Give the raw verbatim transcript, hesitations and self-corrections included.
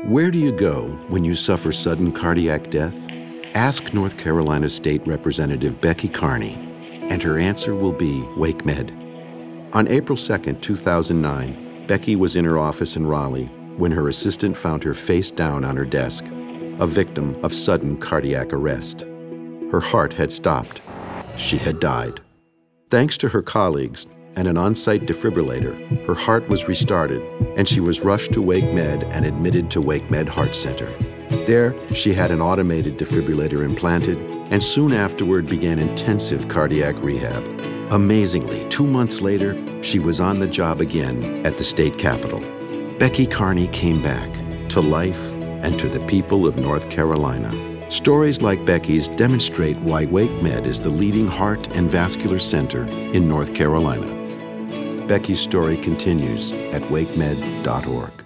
Where do you go when you suffer sudden cardiac death? Ask North Carolina State Representative Becky Carney, and her answer will be WakeMed. On April second, two thousand nine, Becky was in her office in Raleigh when her assistant found her face down on her desk, a victim of sudden cardiac arrest. Her heart had stopped. She had died. Thanks to her colleagues and an on-site defibrillator, her heart was restarted, and she was rushed to WakeMed and admitted to WakeMed Heart Center. There, she had an automated defibrillator implanted and soon afterward began intensive cardiac rehab. Amazingly, two months later, she was on the job again at the state capitol. Becky Carney came back to life and to the people of North Carolina. Stories like Becky's demonstrate why WakeMed is the leading heart and vascular center in North Carolina. Becky's story continues at wake med dot org.